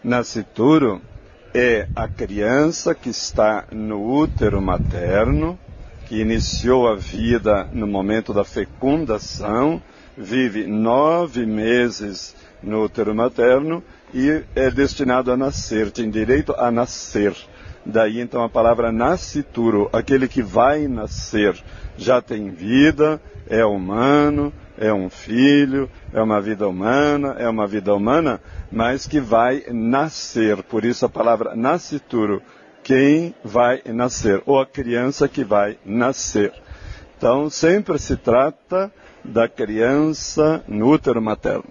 Nascituro é a criança que está no útero materno, que iniciou a vida no momento da fecundação, vive 9 meses no útero materno e é destinado a nascer, tem direito a nascer. Daí então a palavra nascituro, aquele que vai nascer, já tem vida, é humano, é um filho, é uma vida humana, mas que vai nascer. Por isso a palavra nascituro, quem vai nascer, ou a criança que vai nascer. Então sempre se trata da criança no útero materno.